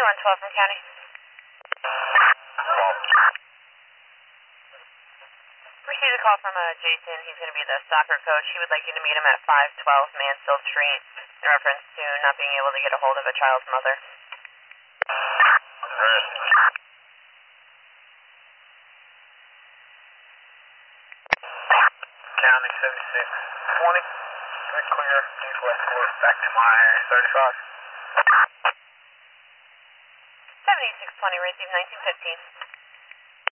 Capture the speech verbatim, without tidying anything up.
one twelve from County. Received a call from uh, Jason. He's going to be the soccer coach. He would like you to meet him at five twelve Mansfield Street in reference to not being able to get a hold of a child's mother. County seventy-six twenty. Good clear. East-west course back to my thirty-five. seventy-six twenty, received nineteen fifteen.